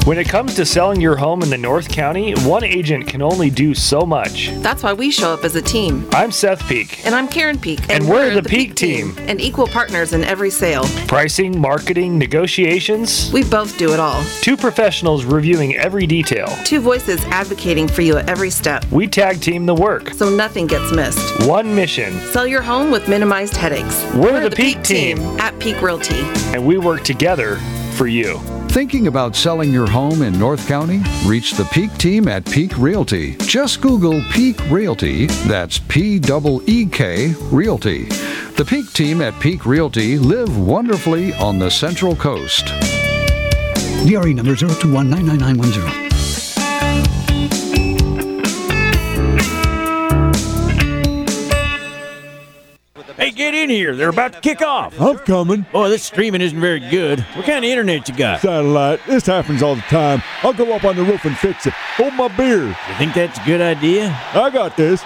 When it comes to selling your home in the North County, one agent can only do so much. That's why we show up as a team. I'm Seth Peak. And I'm Karen Peak. And we're the Peak team. And equal partners in every sale. Pricing, marketing, negotiations. We both do it all. Two professionals reviewing every detail. Two voices advocating for you at every step. We tag team the work, so nothing gets missed. One mission. Sell your home with minimized headaches. We're the Peak team. At Peak Realty. And we work together for you. Thinking about selling your home in North County? Reach the Peak team at Peak Realty. Just Google Peak Realty. That's P-E-E-K Realty. The Peak team at Peak Realty live wonderfully on the Central Coast. DRE number 021-99910. Hey, get in here. They're about to kick off. I'm coming. Boy, this streaming isn't very good. What kind of internet you got? Satellite. This happens all the time. I'll go up on the roof and fix it. Hold my beer. You think that's a good idea? I got this.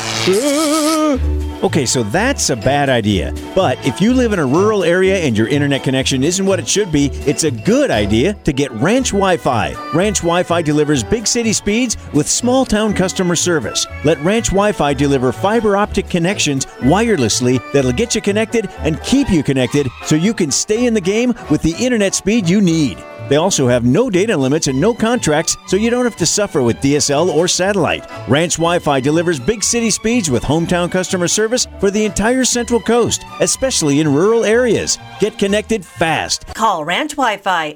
Okay, so that's a bad idea. But if you live in a rural area and your internet connection isn't what it should be, it's a good idea to get Ranch Wi-Fi. Ranch Wi-Fi delivers big city speeds with small town customer service. Let Ranch Wi-Fi deliver fiber optic connections wirelessly that'll get you connected and keep you connected so you can stay in the game with the internet speed you need. They also have no data limits and no contracts, so you don't have to suffer with DSL or satellite. Ranch Wi-Fi delivers big city speeds with hometown customer service for the entire Central Coast, especially in rural areas. Get connected fast. Call Ranch Wi-Fi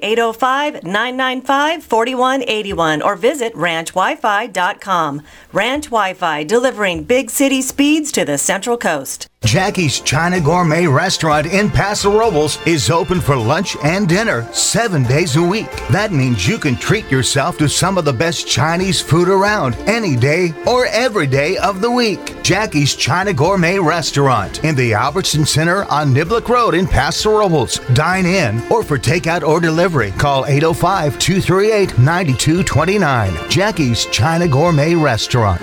805-995-4181 or visit ranchwifi.com. Ranch Wi-Fi, delivering big city speeds to the Central Coast. Jackie's China Gourmet Restaurant in Paso Robles is open for lunch and dinner 7 days a week. That means you can treat yourself to some of the best Chinese food around any day or every day of the week. Jackie's China Gourmet Restaurant in the Albertson Center on Niblick Road in Paso Robles. Dine in or for takeout or delivery. Call 805-238-9229. Jackie's China Gourmet Restaurant,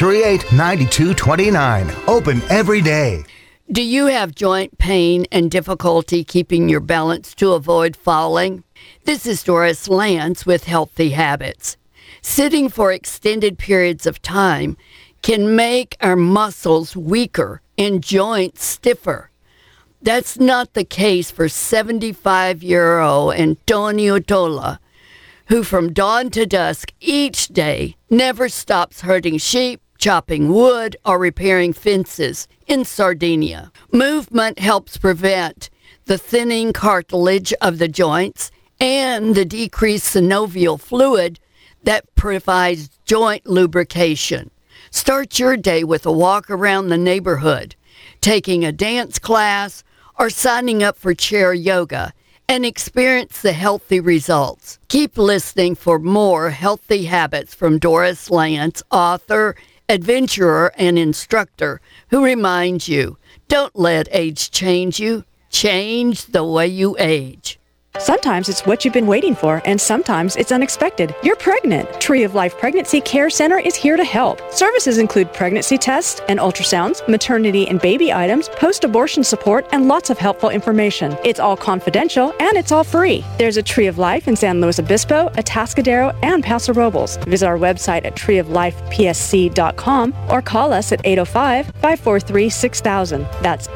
238-9229. Open every day. Do you have joint pain and difficulty keeping your balance to avoid falling? This is Doris Lance with Healthy Habits. Sitting for extended periods of time can make our muscles weaker and joints stiffer. That's not the case for 75-year-old Antonio Tola, who from dawn to dusk each day never stops herding sheep, chopping wood, or repairing fences in Sardinia. Movement helps prevent the thinning cartilage of the joints and the decreased synovial fluid that provides joint lubrication. Start your day with a walk around the neighborhood, taking a dance class, or signing up for chair yoga and experience the healthy results. Keep listening for more healthy habits from Doris Lance, author, adventurer, and instructor, who reminds you, don't let age change you. Change the way you age. Sometimes it's what you've been waiting for, and sometimes it's unexpected. You're pregnant. Tree of Life Pregnancy Care Center is here to help. Services include pregnancy tests and ultrasounds, maternity and baby items, post-abortion support, and lots of helpful information. It's all confidential, and it's all free. There's a Tree of Life in San Luis Obispo, Atascadero, and Paso Robles. Visit our website at treeoflifepsc.com or call us at 805-543-6000. That's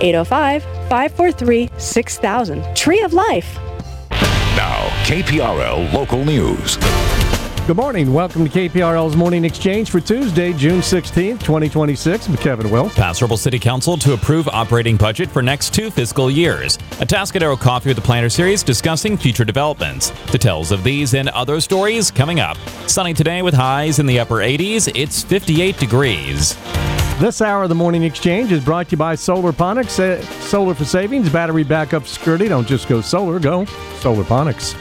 805-543-6000. Tree of Life. Now, KPRL Local News. Good morning. Welcome to KPRL's Morning Exchange for Tuesday, June 16th, 2026. I'm Kevin Will. Paso Robles City Council to approve operating budget for next 2 fiscal years. A Atascadero Coffee with the Planner series discussing future developments. Details of these and other stories coming up. Sunny today with highs in the upper 80s. It's 58 degrees. This hour of the Morning Exchange is brought to you by Solarponics. Solar for savings, battery backup security. Don't just go solar, go Solarponics.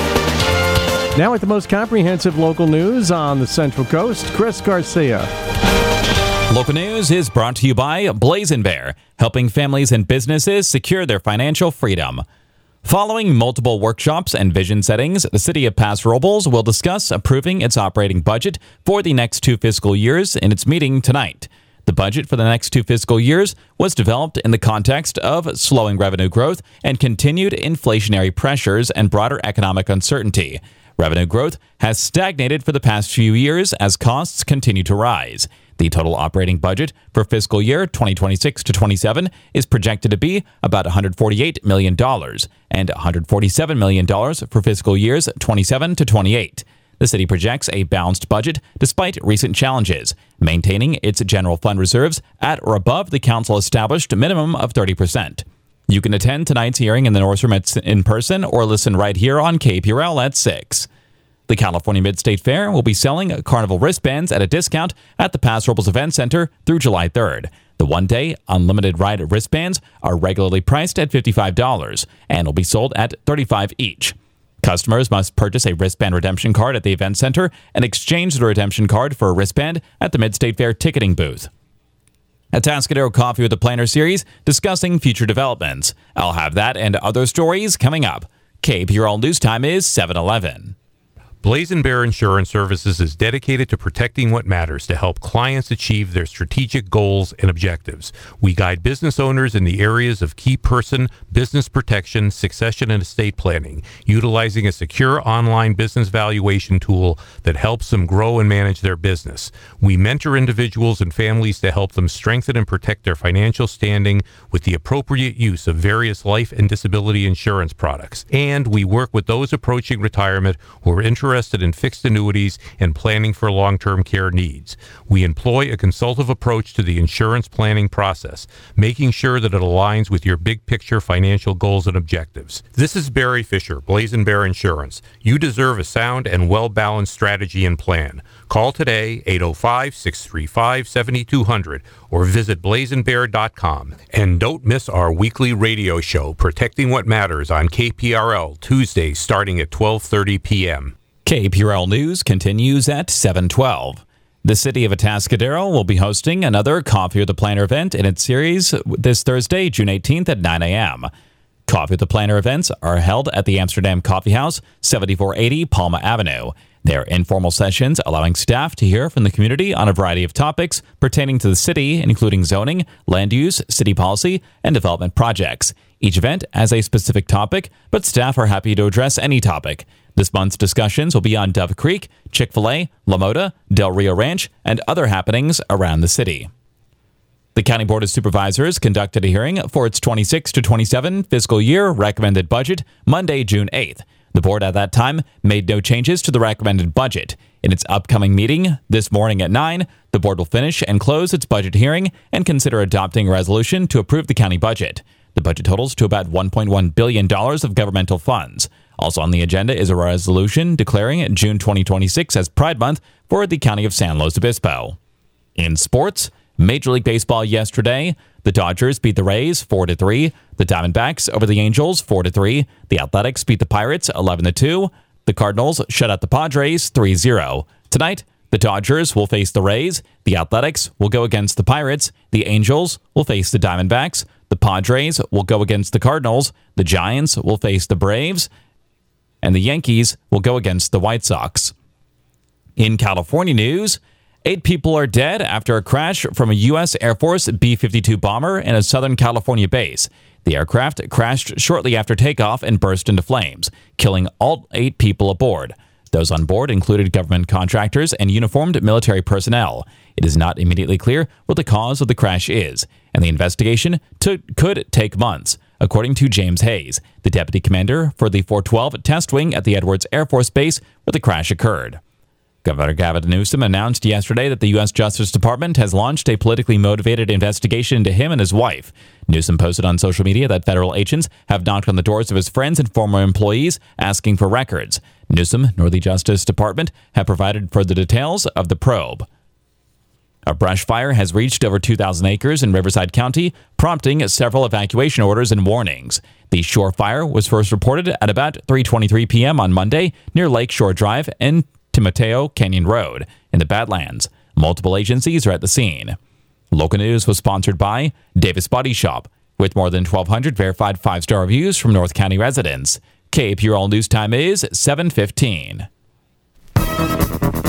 Now with the most comprehensive local news on the Central Coast, Chris Garcia. Local news is brought to you by Blazing Bear, helping families and businesses secure their financial freedom. Following multiple workshops and vision settings, the City of Paso Robles will discuss approving its operating budget for the next 2 fiscal years in its meeting tonight. The budget for the next 2 fiscal years was developed in the context of slowing revenue growth and continued inflationary pressures and broader economic uncertainty. Revenue growth has stagnated for the past few years as costs continue to rise. The total operating budget for fiscal year 2026 to 27 is projected to be about $148 million and $147 million for fiscal years 27 to 28. The city projects a balanced budget despite recent challenges, maintaining its general fund reserves at or above the council established minimum of 30%. You can attend tonight's hearing in the North Room in person or listen right here on KPRL at 6. The California Mid-State Fair will be selling carnival wristbands at a discount at the Paso Robles Event Center through July 3rd. The one-day unlimited ride wristbands are regularly priced at $55 and will be sold at $35 each. Customers must purchase a wristband redemption card at the event center and exchange the redemption card for a wristband at the Mid-State Fair ticketing booth. Atascadero Coffee with the Planner series discussing future developments. I'll have that and other stories coming up. KPRL News Time is 7:11. Blazing Bear Insurance Services is dedicated to protecting what matters to help clients achieve their strategic goals and objectives. We guide business owners in the areas of key person, business protection, succession, and estate planning, utilizing a secure online business valuation tool that helps them grow and manage their business. We mentor individuals and families to help them strengthen and protect their financial standing with the appropriate use of various life and disability insurance products. And we work with those approaching retirement who are interested in fixed annuities and planning for long-term care needs. We employ a consultative approach to the insurance planning process, making sure that it aligns with your big picture financial goals and objectives. This is Barry Fisher, Blazing Bear Insurance. You deserve a sound and well-balanced strategy and plan. Call today, 805-635-7200, or visit blazingbear.com. And don't miss our weekly radio show, Protecting What Matters, on KPRL, Tuesdays starting at 12:30 p.m. KPRL News continues at 7:12. The city of Atascadero will be hosting another Coffee with the Planner event in its series this Thursday, June 18th at 9 a.m. Coffee with the Planner events are held at the Amsterdam Coffee House, 7480 Palma Avenue. They are informal sessions allowing staff to hear from the community on a variety of topics pertaining to the city, including zoning, land use, city policy, and development projects. Each event has a specific topic, but staff are happy to address any topic. This month's discussions will be on Dove Creek, Chick-fil-A, La Mota, Del Rio Ranch, and other happenings around the city. The County Board of Supervisors conducted a hearing for its 26 to 27 fiscal year recommended budget Monday, June 8th. The board at that time made no changes to the recommended budget. In its upcoming meeting this morning at 9, the board will finish and close its budget hearing and consider adopting a resolution to approve the county budget. The budget totals to about $1.1 billion of governmental funds. Also on the agenda is a resolution declaring June 2026 as Pride Month for the county of San Luis Obispo. In sports, Major League Baseball yesterday, the Dodgers beat the Rays 4-3, the Diamondbacks over the Angels 4-3, the Athletics beat the Pirates 11-2, the Cardinals shut out the Padres 3-0. Tonight, the Dodgers will face the Rays, the Athletics will go against the Pirates, the Angels will face the Diamondbacks, the Padres will go against the Cardinals, the Giants will face the Braves, and the Yankees will go against the White Sox. In California news, 8 people are dead after a crash from a U.S. Air Force B-52 bomber in a Southern California base. The aircraft crashed shortly after takeoff and burst into flames, killing all 8 people aboard. Those on board included government contractors and uniformed military personnel. It is not immediately clear what the cause of the crash is, and the investigation could take months, according to James Hayes, the deputy commander for the 412 Test Wing at the Edwards Air Force Base where the crash occurred. Governor Gavin Newsom announced yesterday that the U.S. Justice Department has launched a politically motivated investigation into him and his wife. Newsom posted on social media that federal agents have knocked on the doors of his friends and former employees asking for records. Newsom nor the Justice Department have provided further details of the probe. A brush fire has reached over 2,000 acres in Riverside County, prompting several evacuation orders and warnings. The Shore Fire was first reported at about 3:23 p.m. on Monday near Lake Shore Drive and Timoteo Canyon Road in the Badlands. Multiple agencies are at the scene. Local news was sponsored by Davis Body Shop, with more than 1,200 verified 5-star reviews from North County residents. KPRL News Time is 7:15.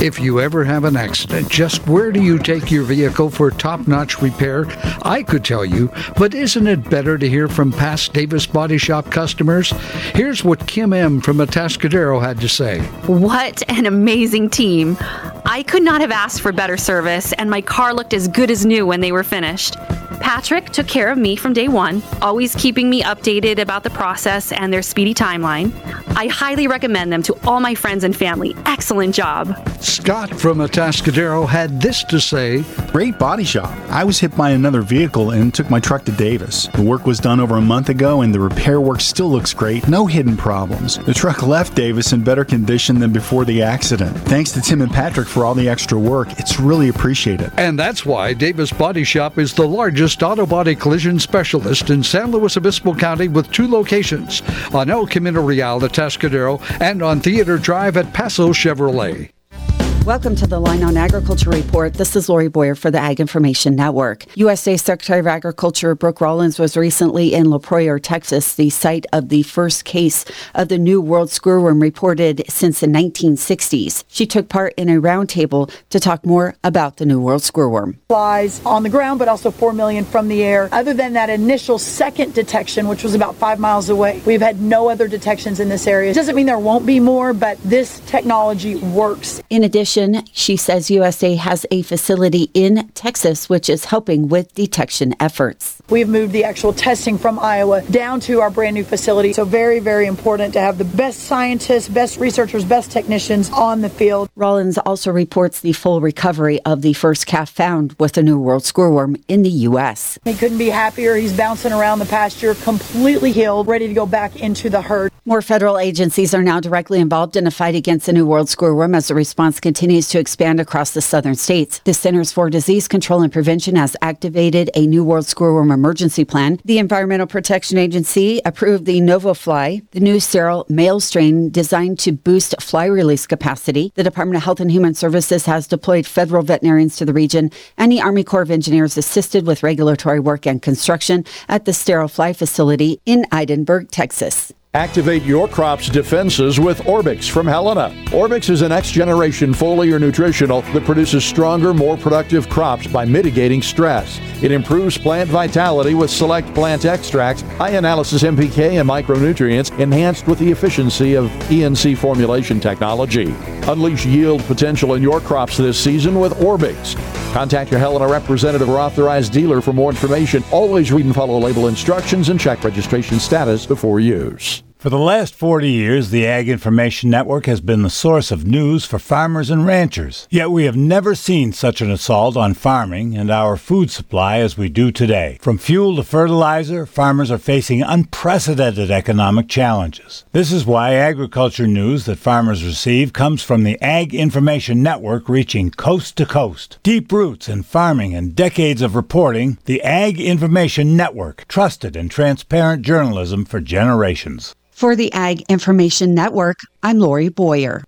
If you ever have an accident, just where do you take your vehicle for top-notch repair? I could tell you, but isn't it better to hear from past Davis Body Shop customers? Here's what Kim M. from Atascadero had to say. What an amazing team. I could not have asked for better service, and my car looked as good as new when they were finished. Patrick took care of me from day one, always keeping me updated about the process and their speedy timeline. I highly recommend them to all my friends and family. Excellent job. Scott from Atascadero had this to say. Great body shop. I was hit by another vehicle and took my truck to Davis. The work was done over a month ago and the repair work still looks great. No hidden problems. The truck left Davis in better condition than before the accident. Thanks to Tim and Patrick for all the extra work. It's really appreciated. And that's why Davis Body Shop is the largest auto body collision specialist in San Luis Obispo County with 2 locations, on El Camino Real, Atascadero, and on Theater Drive at Paso Chevrolet. Welcome to the Line on Agriculture Report. This is Lori Boyer for the Ag Information Network. USA Secretary of Agriculture Brooke Rollins was recently in La Pryor, Texas, the site of the first case of the New World Screwworm reported since the 1960s. She took part in a roundtable to talk more about the New World Screwworm. Flies on the ground, but also 4 million from the air. Other than that initial second detection, which was about 5 miles away, we've had no other detections in this area. It doesn't mean there won't be more, but this technology works. In addition, she says USA has a facility in Texas which is helping with detection efforts. We've moved the actual testing from Iowa down to our brand new facility. So very, very important to have the best scientists, best researchers, best technicians on the field. Rollins also reports the full recovery of the first calf found with the New World Screwworm in the U.S. He couldn't be happier. He's bouncing around the pasture, completely healed, ready to go back into the herd. More federal agencies are now directly involved in a fight against the New World Screwworm as the response continues to expand across the southern states. The Centers for Disease Control and Prevention has activated a New World Screwworm emergency plan. The Environmental Protection Agency approved the NovoFly, the new sterile male strain designed to boost fly release capacity. The Department of Health and Human Services has deployed federal veterinarians to the region, and the Army Corps of Engineers assisted with regulatory work and construction at the sterile fly facility in Eidenberg, Texas. Activate your crop's defenses with Orbix from Helena. Orbix is a next-generation foliar nutritional that produces stronger, more productive crops by mitigating stress. It improves plant vitality with select plant extracts, high analysis NPK and micronutrients, enhanced with the efficiency of ENC formulation technology. Unleash yield potential in your crops this season with Orbix. Contact your Helena representative or authorized dealer for more information. Always read and follow label instructions and check registration status before use. For the last 40 years, the Ag Information Network has been the source of news for farmers and ranchers. Yet we have never seen such an assault on farming and our food supply as we do today. From fuel to fertilizer, farmers are facing unprecedented economic challenges. This is why agriculture news that farmers receive comes from the Ag Information Network, reaching coast to coast. Deep roots in farming and decades of reporting, the Ag Information Network, trusted and transparent journalism for generations. For the Ag Information Network, I'm Lori Boyer.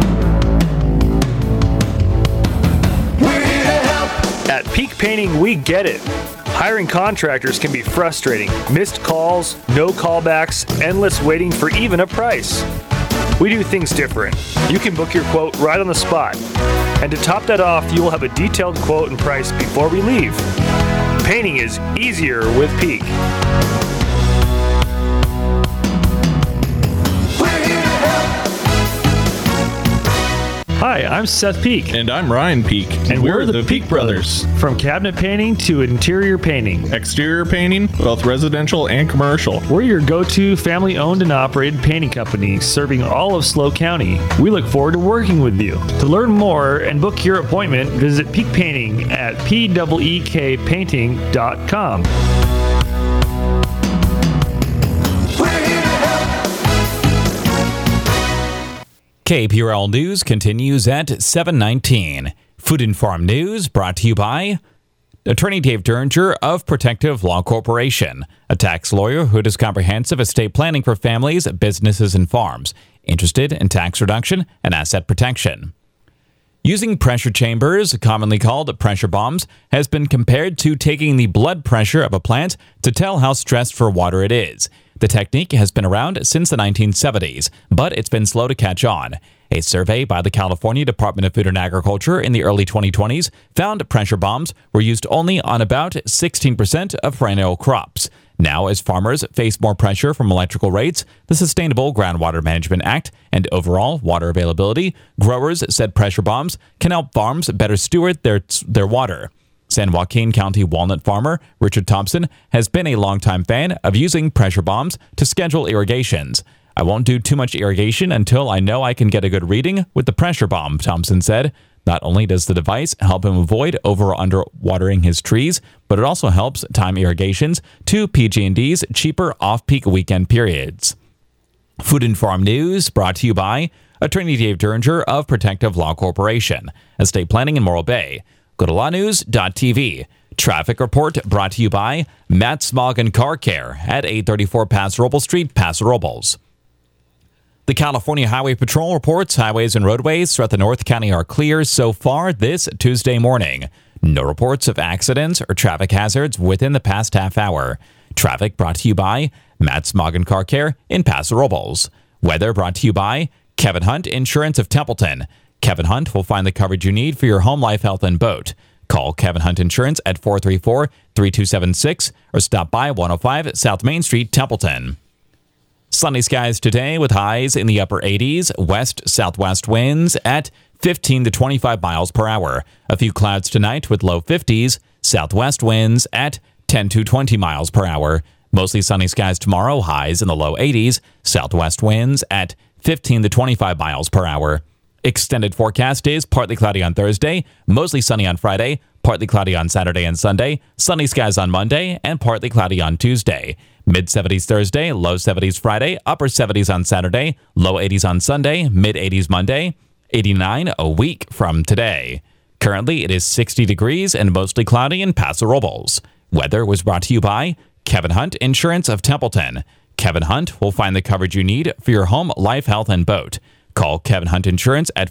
At Peak Painting, we get it. Hiring contractors can be frustrating. Missed calls, no callbacks, endless waiting for even a price. We do things different. You can book your quote right on the spot. And to top that off, you will have a detailed quote and price before we leave. Painting is easier with Peak. Hi, I'm Seth Peak. And I'm Ryan Peak. And we're the Peak Brothers. From cabinet painting to interior painting. Exterior painting, both residential and commercial. We're your go-to family-owned and operated painting company serving all of SLO County. We look forward to working with you. To learn more and book your appointment, visit Peak Painting at peekpainting.com. KPRL News continues at 7:19. Food and Farm News brought to you by Attorney Dave Derringer of Protective Law Corporation, a tax lawyer who does comprehensive estate planning for families, businesses, and farms, interested in tax reduction and asset protection. Using pressure chambers, commonly called pressure bombs, has been compared to taking the blood pressure of a plant to tell how stressed for water it is. The technique has been around since the 1970s, but it's been slow to catch on. A survey by the California Department of Food and Agriculture in the early 2020s found pressure bombs were used only on about 16% of perennial crops. Now, as farmers face more pressure from electrical rates, the Sustainable Groundwater Management Act, and overall water availability, growers said pressure bombs can help farms better steward their water. San Joaquin County walnut farmer Richard Thompson has been a longtime fan of using pressure bombs to schedule irrigations. I won't do too much irrigation until I know I can get a good reading with the pressure bomb, Thompson said. Not only does the device help him avoid over or underwatering his trees, but it also helps time irrigations to PG&E's cheaper off-peak weekend periods. Food and Farm News brought to you by Attorney Dave Derringer of Protective Law Corporation, Estate Planning in Morro Bay. Go to lawnews.tv. Traffic report brought to you by Matt Smoggin Car Care at 834 Paso Robles Street, Paso Robles. The California Highway Patrol reports highways and roadways throughout the North County are clear so far this Tuesday morning. No reports of accidents or traffic hazards within the past half hour. Traffic brought to you by Matt Smoggin Car Care in Paso Robles. Weather brought to you by Kevin Hunt Insurance of Templeton. Kevin Hunt will find the coverage you need for your home, life, health, and boat. Call Kevin Hunt Insurance at 434-3276 or stop by 105 South Main Street, Templeton. Sunny skies today with highs in the upper 80s, west-southwest winds at 15 to 25 miles per hour. A few clouds tonight with low 50s, southwest winds at 10 to 20 miles per hour. Mostly sunny skies tomorrow, highs in the low 80s, southwest winds at 15 to 25 miles per hour. Extended forecast is partly cloudy on Thursday, mostly sunny on Friday, partly cloudy on Saturday and Sunday, sunny skies on Monday, and partly cloudy on Tuesday. Mid-70s Thursday, low 70s Friday, upper 70s on Saturday, low 80s on Sunday, mid-80s Monday, 89 a week from today. Currently, it is 60 degrees and mostly cloudy in Paso Robles. Weather was brought to you by Kevin Hunt Insurance of Templeton. Kevin Hunt will find the coverage you need for your home, life, health, and boat. Call Kevin Hunt Insurance at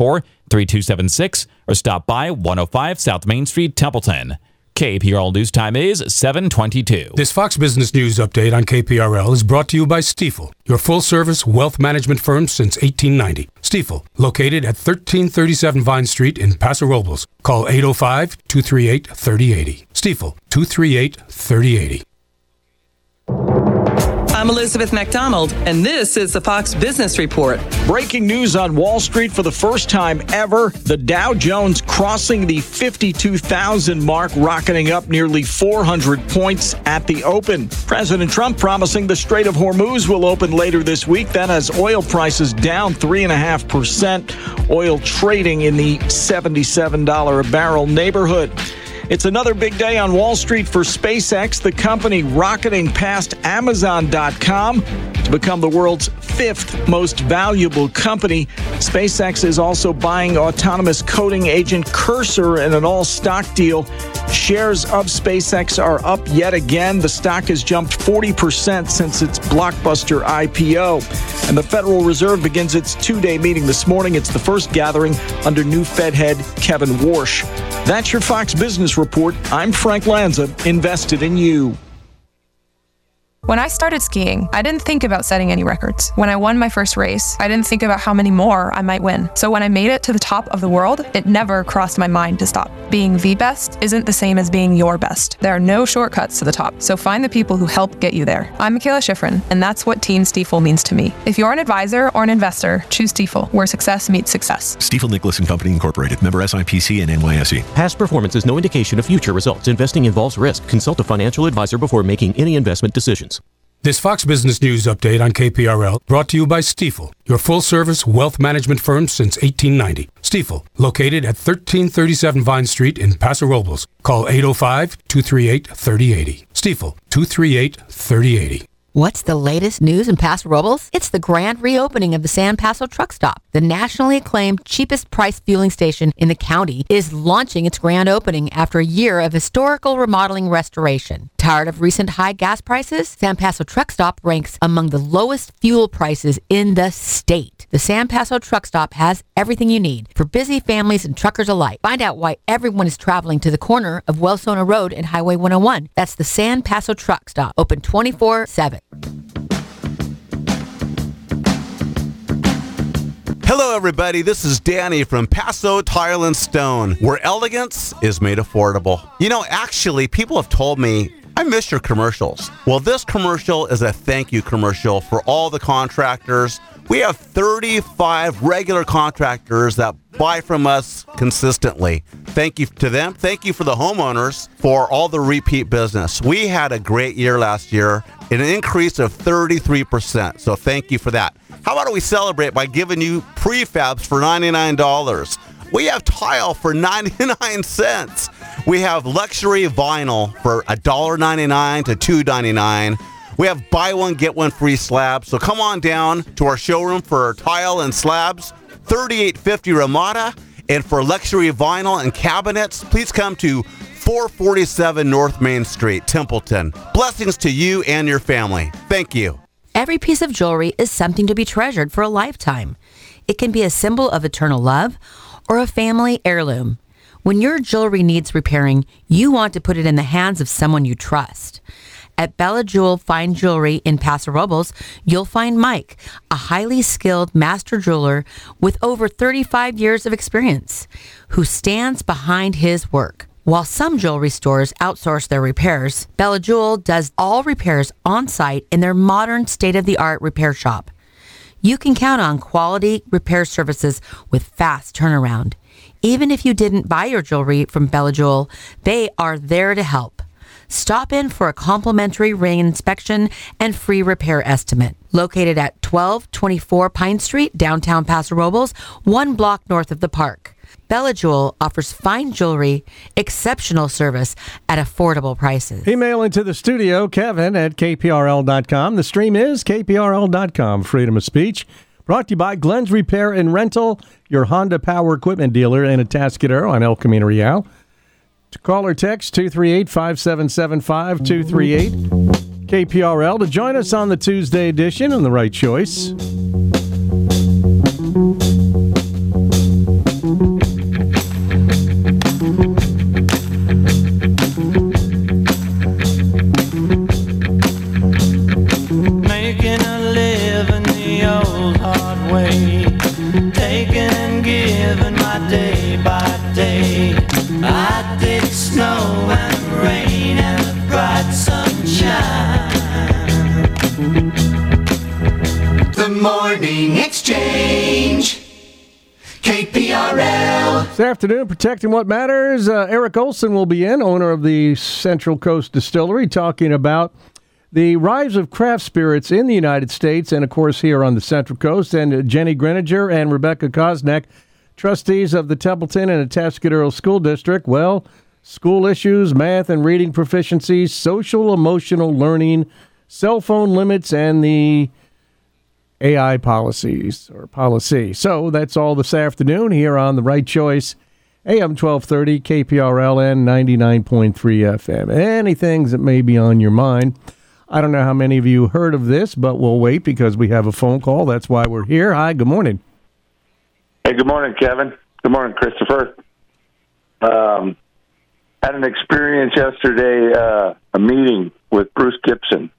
434-3276 or stop by 105 South Main Street, Templeton. KPRL News Time is 7:22. This Fox Business News update on KPRL is brought to you by Stifel, your full-service wealth management firm since 1890. Stifel, located at 1337 Vine Street in Paso Robles. Call 805-238-3080. Stifel, 238-3080. I'm Elizabeth McDonald, and this is the Fox Business Report. Breaking news on Wall Street for the first time ever. The Dow Jones crossing the 52,000 mark, rocketing up nearly 400 points at the open. President Trump promising the Strait of Hormuz will open later this week. That has oil prices down 3.5%. Oil trading in the $77 a barrel neighborhood. It's another big day on Wall Street for SpaceX, the company rocketing past Amazon.com to become the world's fifth most valuable company. SpaceX is also buying autonomous coding agent Cursor in an all-stock deal. Shares of SpaceX are up yet again. The stock has jumped 40% since its blockbuster IPO. And the Federal Reserve begins its two-day meeting this morning. It's the first gathering under new Fed head Kevin Warsh. That's your Fox Business Report. I'm Frank Lanza, invested in you. When I started skiing, I didn't think about setting any records. When I won my first race, I didn't think about how many more I might win. So when I made it to the top of the world, it never crossed my mind to stop. Being the best isn't the same as being your best. There are no shortcuts to the top, so find the people who help get you there. I'm Michaela Schifrin, and that's what Team Stifel means to me. If you're an advisor or an investor, choose Stifel, where success meets success. Stifel Nicholas & Company Incorporated, member SIPC and NYSE. Past performance is no indication of future results. Investing involves risk. Consult a financial advisor before making any investment decisions. This Fox Business News update on KPRL brought to you by Stifel, your full-service wealth management firm since 1890. Stifel, located at 1337 Vine Street in Paso Robles. Call 805-238-3080. Stifel, 238-3080. What's the latest news in Paso Robles? It's the grand reopening of the San Paso Truck Stop. The nationally acclaimed cheapest price fueling station in the county is launching its grand opening after a year of historical remodeling restoration. Tired of recent high gas prices? San Paso Truck Stop ranks among the lowest fuel prices in the state. The San Paso Truck Stop has everything you need for busy families and truckers alike. Find out why everyone is traveling to the corner of Wellsona Road and Highway 101. That's the San Paso Truck Stop, open 24/7. Hello, everybody. This is Danny from Paso Tile and Stone, where elegance is made affordable. You know, actually, people have told me, I miss your commercials. Well, this commercial is a thank you commercial for all the contractors. We have 35 regular contractors that buy from us consistently. Thank you to them. Thank you for the homeowners for all the repeat business. We had a great year last year, an increase of 33%. So thank you for that. How about we celebrate by giving you prefabs for $99? We have tile for 99 cents. We have luxury vinyl for $1.99 to $2.99. We have buy one, get one free slabs. So come on down to our showroom for tile and slabs, 3850 Ramada. And for luxury vinyl and cabinets, please come to 447 North Main Street, Templeton. Blessings to you and your family. Thank you. Every piece of jewelry is something to be treasured for a lifetime. It can be a symbol of eternal love or a family heirloom. When your jewelry needs repairing, you want to put it in the hands of someone you trust. At Bella Jewel Fine Jewelry in Paso Robles, you'll find Mike, a highly skilled master jeweler with over 35 years of experience, who stands behind his work. While some jewelry stores outsource their repairs, Bella Jewel does all repairs on site in their modern state-of-the-art repair shop. You can count on quality repair services with fast turnaround. Even if you didn't buy your jewelry from Bella Jewel, they are there to help. Stop in for a complimentary ring inspection and free repair estimate. Located at 1224 Pine Street, downtown Paso Robles, 1 block north of the park. Bella Jewel offers fine jewelry, exceptional service at affordable prices. Email into the studio, Kevin at kprl.com. The stream is kprl.com. Freedom of speech. Brought to you by Glenn's Repair and Rental, your Honda Power Equipment dealer in Atascadero on El Camino Real. To call or text 238-5775, 238 KPRL to join us on the Tuesday edition on The Right Choice. Making a living the old hard way, taking and giving my day by day. I did snow and rain and bright sunshine. The Morning Exchange, KPRL. This afternoon, Protecting What Matters, Eric Olson will be in, owner of the Central Coast Distillery, talking about the rise of craft spirits in the United States and, of course, here on the Central Coast. And Jenny Greninger and Rebecca Kosnek, trustees of the Templeton and Atascadero School District. Well, school issues, math and reading proficiency, social emotional learning, cell phone limits, and the AI policies or policy. So that's all this afternoon here on The Right Choice, AM 1230, KPRL, and 99.3 FM. Anything that may be on your mind. I don't know how many of you heard of this, but we'll wait because we have a phone call. That's why we're here. Hi, good morning. Hey, good morning, Kevin. Good morning, Christopher. Had an experience yesterday, a meeting with Bruce Gibson.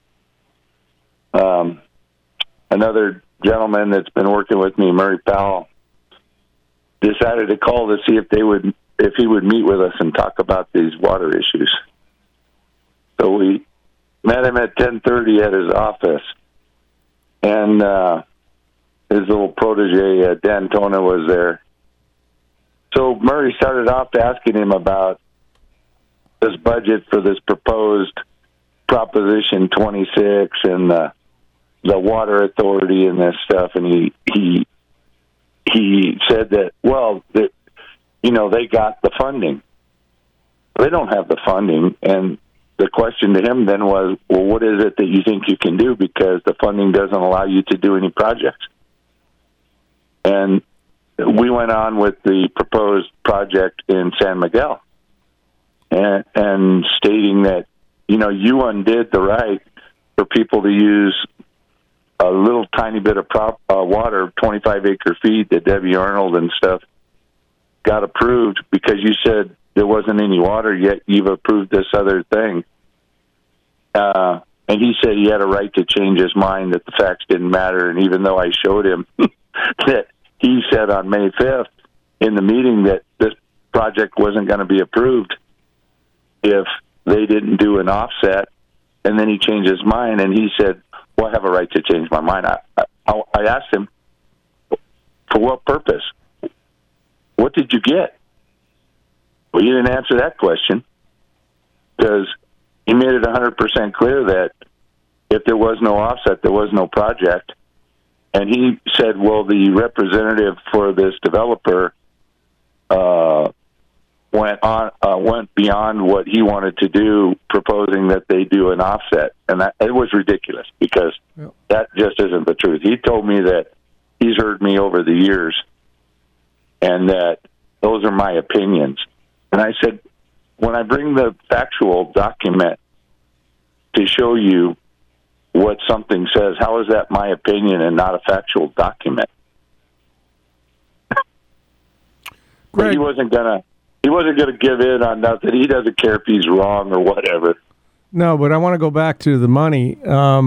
Another gentleman that's been working with me, Murray Powell, decided to call to see if he would meet with us and talk about these water issues. So we met him at 10:30 at his office, and his little protege, Dan Tona, was there. So Murray started off asking him about this budget for this proposed Proposition 26 and the Water Authority and this stuff, and he said that, well, that, you know, they got the funding. They don't have the funding, and the question to him then was, well, what is it that you think you can do, because the funding doesn't allow you to do any projects? And we went on with the proposed project in San Miguel and stating that, you know, you undid the right for people to use a little tiny bit of water, 25-acre feed that Debbie Arnold and stuff got approved because you said there wasn't any water, yet you've approved this other thing. And he said he had a right to change his mind, that the facts didn't matter. And even though I showed him that he said on May 5th in the meeting that this project wasn't going to be approved if they didn't do an offset, and then he changed his mind, and he said, well, I have a right to change my mind. I asked him, for what purpose? What did you get? Well, he didn't answer that question because he made it 100% clear that if there was no offset, there was no project. And he said, well, the representative for this developer went beyond what he wanted to do, proposing that they do an offset. And it was ridiculous because that just isn't the truth. He told me that he's heard me over the years and that those are my opinions. And I said, when I bring the factual document to show you what something says, how is that my opinion and not a factual document? But he wasn't gonna give in on nothing. He doesn't care if he's wrong or whatever. No, but I want to go back to the money.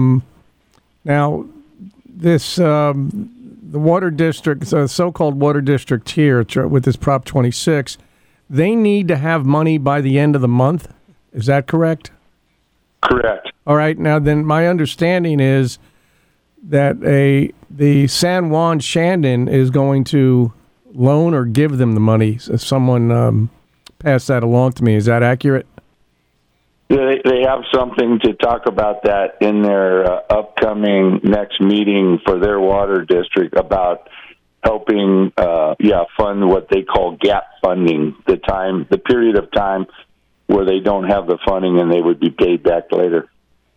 Now, this the water district, so-called water district here with this Prop 26, they need to have money by the end of the month. Is that correct? Correct. All right. Now, then, my understanding is that the San Juan Shandon is going to loan or give them the money. So someone passed that along to me. Is that accurate? Yeah, they have something to talk about that in their upcoming next meeting for their water district about helping, fund what they call gap funding, the period of time where they don't have the funding and they would be paid back later.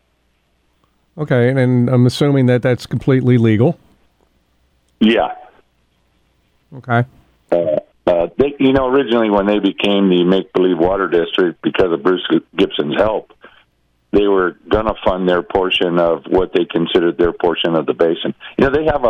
Okay, and I'm assuming that that's completely legal. Yeah. Okay. Originally when they became the Make Believe Water District, because of Bruce Gibson's help, they were going to fund their portion of what they considered their portion of the basin. They have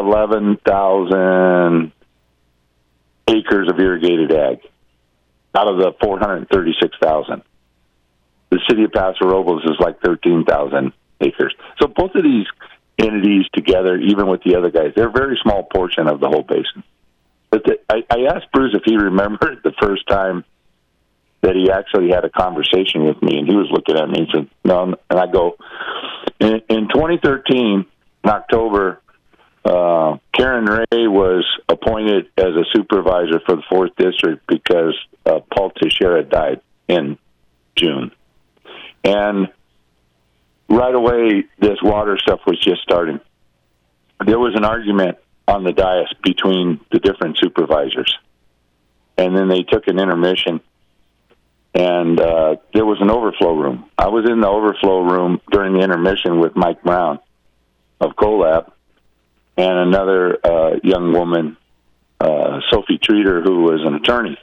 11,000 acres of irrigated ag out of the 436,000. The city of Paso Robles is like 13,000 acres. So both of these entities together, even with the other guys, they're a very small portion of the whole basin. But I asked Bruce if he remembered the first time that he actually had a conversation with me, and he was looking at me and said, no. And I go, in 2013, in October, Karen Ray was appointed as a supervisor for the 4th District because Paul Teixeira died in June. And right away, this water stuff was just starting. There was an argument on the dais between the different supervisors. And then they took an intermission, and there was an overflow room. I was in the overflow room during the intermission with Mike Brown of CoLab and another young woman, Sophie Treater, who was an attorney.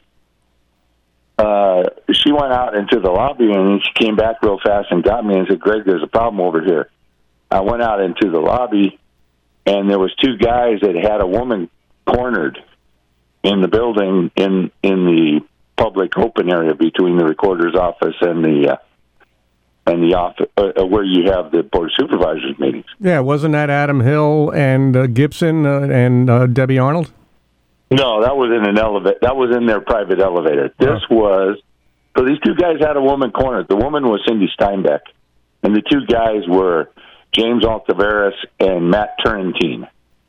She went out into the lobby, and she came back real fast and got me and said, Greg, there's a problem over here. I went out into the lobby, and there was 2 guys that had a woman cornered in the building in the public open area between the recorder's office and the office where you have the board of supervisors meetings. Yeah, wasn't that Adam Hill and Gibson and Debbie Arnold? No, that was in an elevator. That was in their private elevator. This was so these 2 guys had a woman cornered. The woman was Cindy Steinbeck, and the 2 guys were James Altaveras and Matt Turrentine.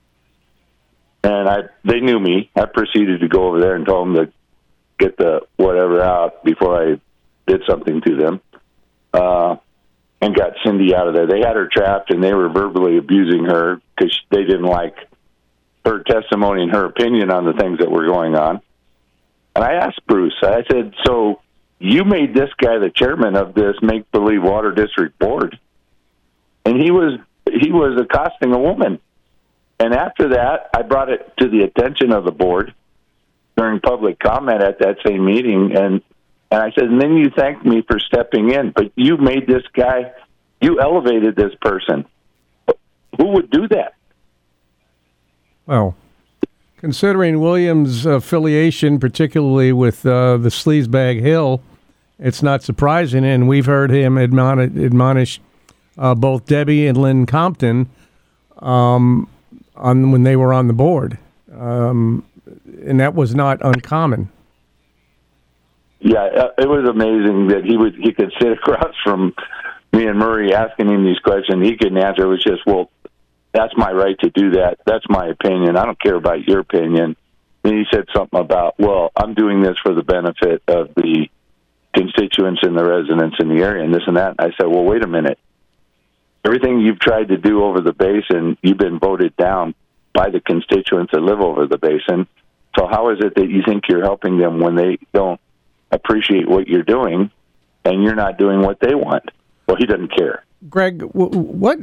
And they knew me. I proceeded to go over there and told them to get the whatever out before I did something to them, and got Cindy out of there. They had her trapped, and they were verbally abusing her because they didn't like her testimony and her opinion on the things that were going on. And I asked Bruce, I said, so you made this guy the chairman of this Make-Believe Water District Board? And he was accosting a woman. And after that, I brought it to the attention of the board during public comment at that same meeting. And I said, and then you thanked me for stepping in, but you made this guy, you elevated this person. Who would do that? Well, considering Williams' affiliation, particularly with the Sleazebag Hill, it's not surprising, and we've heard him admonish both Debbie and Lynn Compton when they were on the board. and that was not uncommon. Yeah, it was amazing that he could sit across from me and Murray asking him these questions. He couldn't answer. It was just, well, that's my right to do that. That's my opinion. I don't care about your opinion. And he said something about, well, I'm doing this for the benefit of the constituents and the residents in the area and this and that. I said, well, wait a minute. Everything you've tried to do over the basin, you've been voted down by the constituents that live over the basin. So how is it that you think you're helping them when they don't appreciate what you're doing and you're not doing what they want? Well, he doesn't care. Greg, what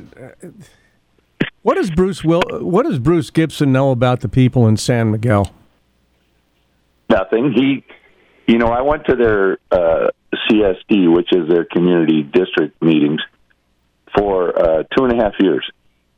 does Bruce Gibson know about the people in San Miguel? Nothing. I went to their CSD, which is their community district meetings, for 2.5 years,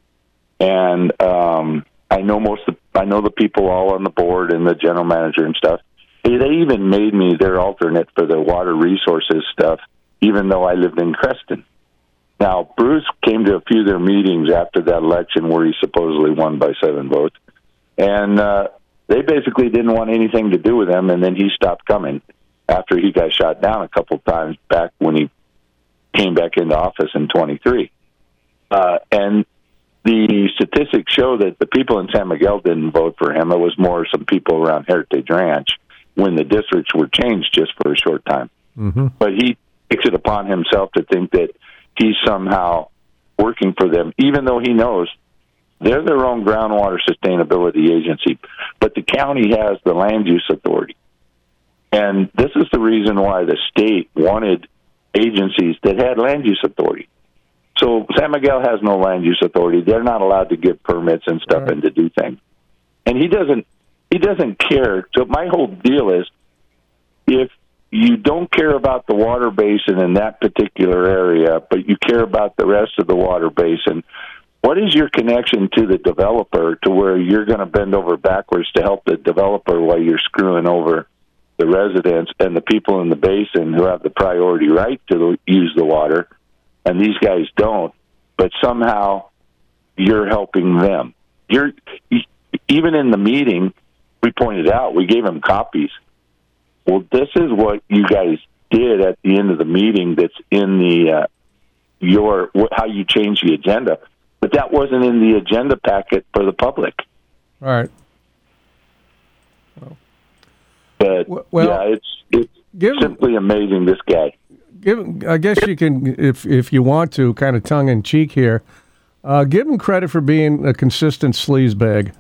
and I know the people all on the board and the general manager and stuff. They even made me their alternate for the water resources stuff, even though I lived in Creston. Now, Bruce came to a few of their meetings after that election where he supposedly won by 7 votes, and they basically didn't want anything to do with him, and then he stopped coming after he got shot down a couple times back when he came back into office in 23. And the statistics show that the people in San Miguel didn't vote for him. It was more some people around Heritage Ranch when the districts were changed just for a short time. Mm-hmm. But he takes it upon himself to think that he's somehow working for them, even though he knows they're their own groundwater sustainability agency. But the county has the land use authority. And this is the reason why the state wanted agencies that had land use authority. So San Miguel has no land use authority. They're not allowed to give permits and stuff and to do things. And he doesn't care. So my whole deal is, if you don't care about the water basin in that particular area, but you care about the rest of the water basin, what is your connection to the developer to where you're going to bend over backwards to help the developer while you're screwing over the residents and the people in the basin who have the priority right to use the water, and these guys don't, but somehow you're helping them? Even in the meeting, we pointed out, we gave them copies. Well, this is what you guys did at the end of the meeting that's in the how you change the agenda. But that wasn't in the agenda packet for the public. All right. But yeah, it's simply amazing, this guy. I guess you can, if you want to, kind of tongue in cheek here, give him credit for being a consistent sleazebag.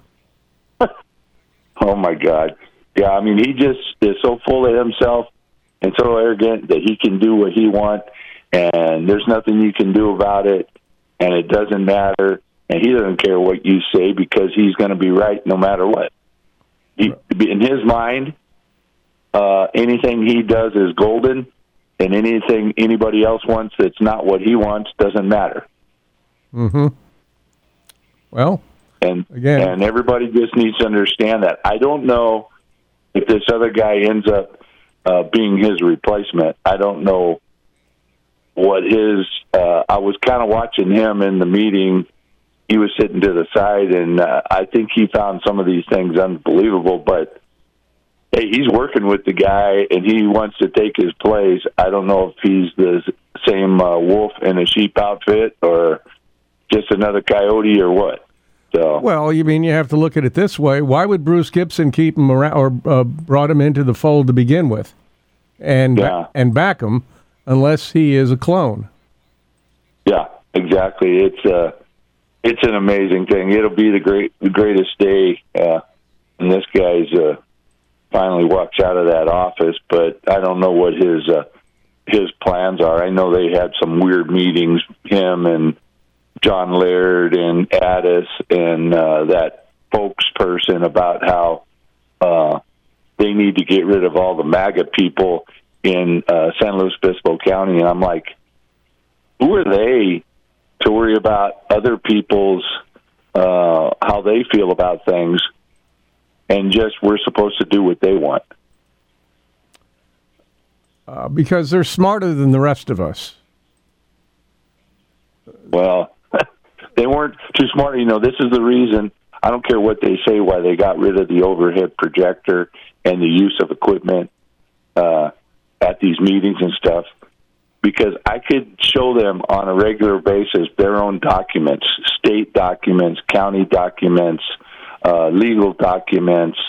Oh my God. Yeah, I mean, he just is so full of himself and so arrogant that he can do what he wants, and there's nothing you can do about it, and it doesn't matter, and he doesn't care what you say because he's going to be right no matter what. In his mind, anything he does is golden, and anything anybody else wants that's not what he wants doesn't matter. Mm-hmm. Well, and everybody just needs to understand that. I don't know if this other guy ends up being his replacement. I don't know what his... I was kind of watching him in the meeting. He was sitting to the side, and I think he found some of these things unbelievable, but hey, he's working with the guy, and he wants to take his place. I don't know if he's the same wolf in a sheep outfit or just another coyote or what. So, well, you mean you have to look at it this way. Why would Bruce Gibson keep him around or brought him into the fold to begin with and back him unless he is a clone? Yeah, exactly. It's an amazing thing. It'll be the greatest day when this guy's finally walks out of that office, but I don't know what his plans are. I know they had some weird meetings, him and John Laird and Addis and that spokesperson, about how they need to get rid of all the MAGA people in San Luis Obispo County. And I'm like, who are they to worry about other people's how they feel about things, and just we're supposed to do what they want? Because they're smarter than the rest of us. Well, they weren't too smart. You know, this is the reason I don't care what they say why they got rid of the overhead projector and the use of equipment at these meetings and stuff, because I could show them on a regular basis their own documents, state documents, county documents, legal documents,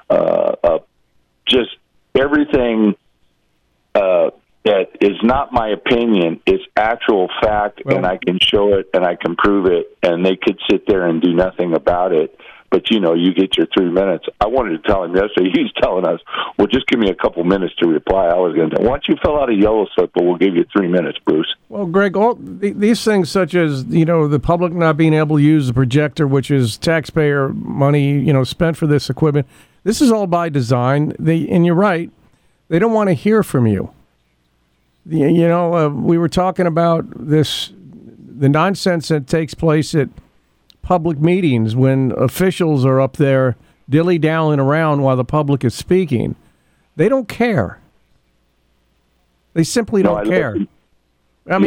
just everything that is not my opinion, it's actual fact, and I can show it and I can prove it, and they could sit there and do nothing about it. But, you know, you get your 3 minutes. I wanted to tell him yesterday. He's telling us, well, just give me a couple minutes to reply. I was going to tell him, why don't you fill out a yellow slip, but we'll give you 3 minutes, Bruce. Well, Greg, these things such as, you know, the public not being able to use the projector, which is taxpayer money, you know, spent for this equipment, this is all by design. And you're right, they don't want to hear from you. You know, we were talking about the nonsense that takes place at public meetings when officials are up there dilly-dallying around while the public is speaking. They don't care. They simply don't care. I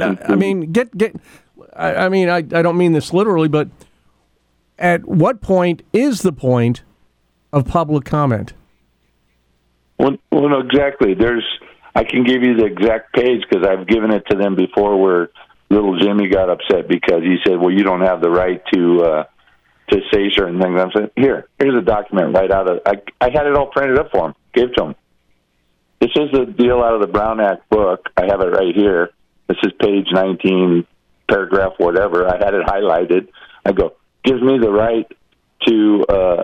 don't mean this literally, but at what point is the point of public comment? Well, no, exactly. I can give you the exact page because I've given it to them before where little Jimmy got upset because he said, well, you don't have the right to say certain things. I'm saying, here's a document right out of, I had it all printed up for him, gave it to him. This is the deal out of the Brown Act book. I have it right here. This is page 19, paragraph whatever. I had it highlighted. I go, gives me the right to,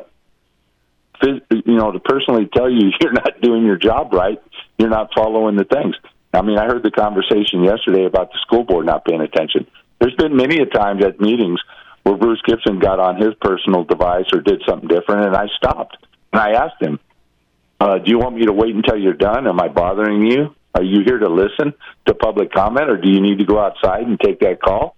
to personally tell you you're not doing your job right. You're not following the things. I mean, I heard the conversation yesterday about the school board not paying attention. There's been many a times at meetings where Bruce Gibson got on his personal device or did something different, and I stopped. And I asked him, do you want me to wait until you're done? Am I bothering you? Are you here to listen to public comment, or do you need to go outside and take that call?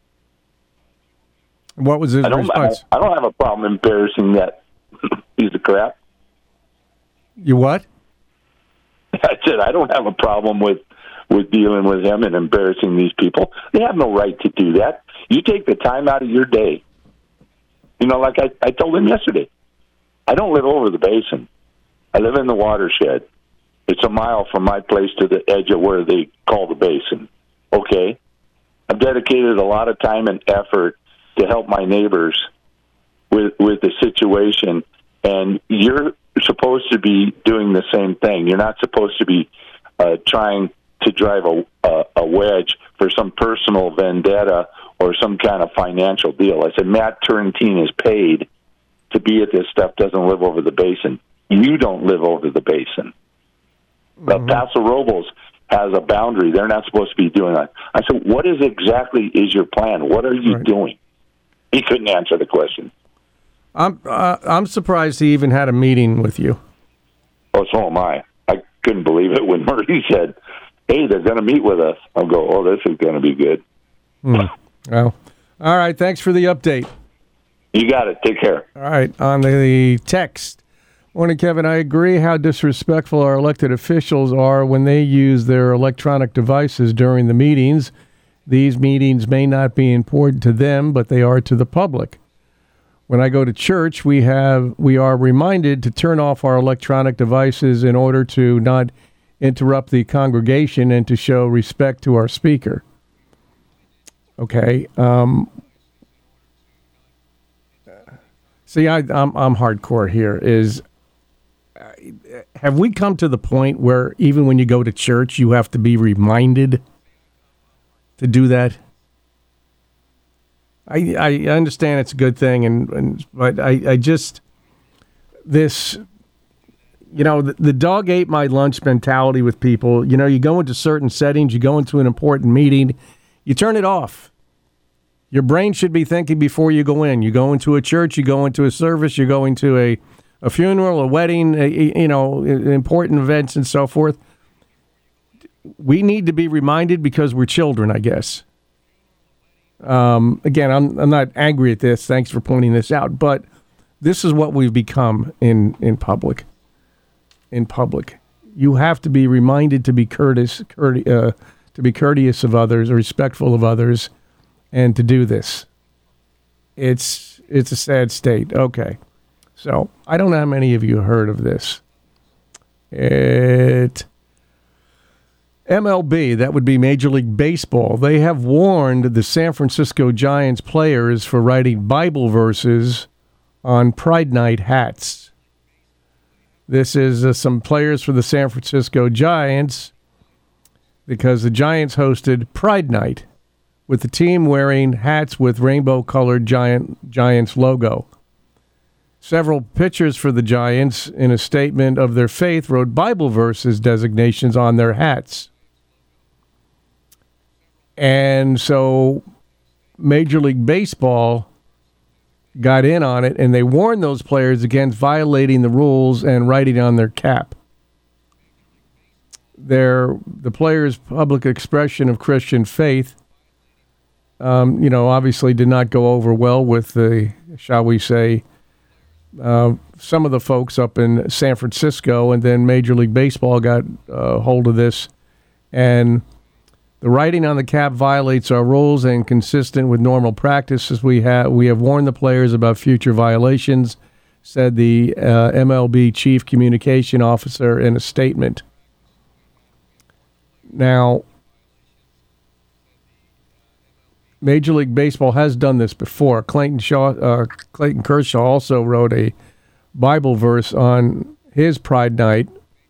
What was his response? I don't have a problem embarrassing that piece of crap. You what? I said, I don't have a problem with dealing with him and embarrassing these people. They have no right to do that. You take the time out of your day. You know, like I told him yesterday, I don't live over the basin. I live in the watershed. It's a mile from my place to the edge of where they call the basin. Okay? I've dedicated a lot of time and effort to help my neighbors with the situation, and you're supposed to be doing the same thing. You're not supposed to be trying to drive a wedge for some personal vendetta or some kind of financial deal. I said, Matt Turrentine is paid to be at this stuff, doesn't live over the basin. You don't live over the basin. Mm-hmm. Paso Robles has a boundary. They're not supposed to be doing that. I said, what exactly is your plan? What are you doing? He couldn't answer the question. I'm surprised he even had a meeting with you. Oh, so am I. I couldn't believe it when Murray said, hey, they're going to meet with us. I'll go, oh, this is going to be good. Well, all right. Thanks for the update. You got it. Take care. All right. On the text. Morning, Kevin. I agree how disrespectful our elected officials are when they use their electronic devices during the meetings. These meetings may not be important to them, but they are to the public. When I go to church, we are reminded to turn off our electronic devices in order to not interrupt the congregation and to show respect to our speaker. Okay. See, I'm hardcore here. Have we come to the point where even when you go to church, you have to be reminded to do that? I understand it's a good thing, but I just, this, you know, the dog ate my lunch mentality with people. You know, you go into certain settings, you go into an important meeting, you turn it off. Your brain should be thinking before you go in. You go into a church, you go into a service, you're going to a funeral, a wedding, important events and so forth. We need to be reminded because we're children, I guess. Again, I'm not angry at this. Thanks for pointing this out. But this is what we've become in public. In public, you have to be reminded to be courteous of others, respectful of others, and to do this. It's It's a sad state. Okay. So I don't know how many of you heard of this. MLB, that would be Major League Baseball, they have warned the San Francisco Giants players for writing Bible verses on Pride Night hats. This is some players for the San Francisco Giants, because the Giants hosted Pride Night with the team wearing hats with rainbow-colored Giants logo. Several pitchers for the Giants, in a statement of their faith, wrote Bible verses designations on their hats. And so Major League Baseball got in on it, and they warned those players against violating the rules and writing on their cap. The players' public expression of Christian faith, obviously did not go over well with the, shall we say, some of the folks up in San Francisco, and then Major League Baseball got hold of this, and the writing on the cap violates our rules and consistent with normal practices. We have warned the players about future violations, said the MLB chief communication officer in a statement. Now, Major League Baseball has done this before. Clayton Kershaw also wrote a Bible verse on his Pride Night,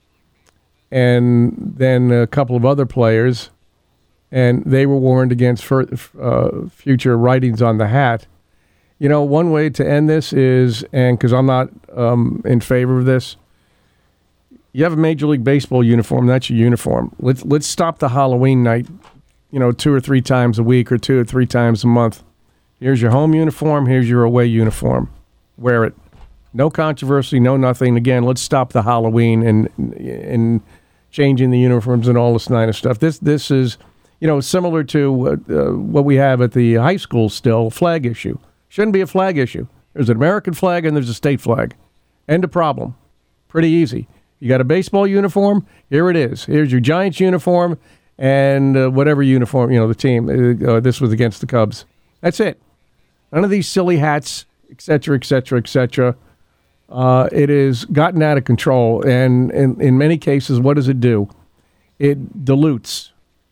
and then a couple of other players, and they were warned against future writings on the hat. One way to end this is, and because I'm not in favor of this, you have a Major League Baseball uniform, that's your uniform. Let's stop the Halloween night, 2 or 3 times a week or 2 or 3 times a month. Here's your home uniform, here's your away uniform. Wear it. No controversy, no nothing. Again, let's stop the Halloween and changing the uniforms and all this kind of stuff. This is, similar to what we have at the high school still, flag issue. Shouldn't be a flag issue. There's an American flag and there's a state flag. End of problem. Pretty easy. You got a baseball uniform, here it is. Here's your Giants uniform and whatever uniform, the team. This was against the Cubs. That's it. None of these silly hats, et cetera, et cetera, et cetera. It has gotten out of control, and in many cases, what does it do? It dilutes.